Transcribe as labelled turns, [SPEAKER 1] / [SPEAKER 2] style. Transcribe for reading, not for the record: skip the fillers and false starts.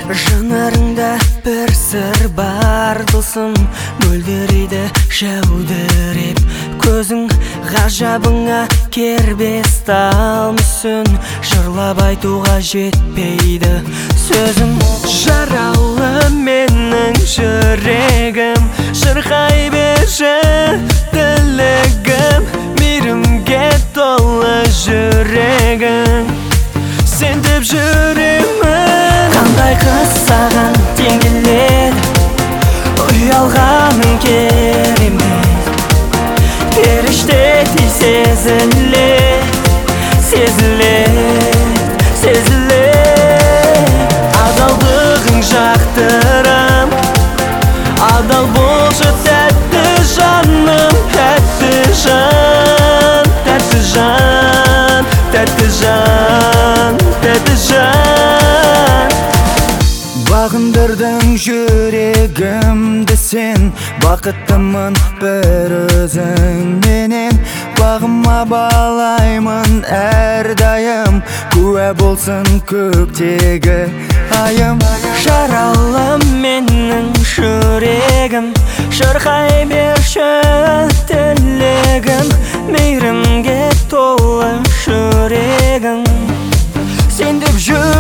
[SPEAKER 1] Жанарыңда бір сыр бар досым, мөлдірейді жәудіреп көзің, ғажабыңа кербес тал мүсін, жырлап айтуға жетпейді сөзім. Жаралы менің жүрегім, шырқай берші тілегім, мейірімге толы жүрегің, сен деп жүремін. Қандай қыз саған тең келеді, ұялғаның керемет, періштедей сезіледі, сезіледі, сезіледі. Адалдығың жақтырам, адал болшы тәтті жаным, тәтті жан, тәтті жан, тәтті жан, тәтті жан. Бағындырдың жүрегімді сен, бақыттымын бір өзіңменен, бағыма балаймын әрдайым, куә болсын көктегі айым. Жаралы менің жүрегім, шырқай берші тілегім, мейірімге толы жүрегің, сен деп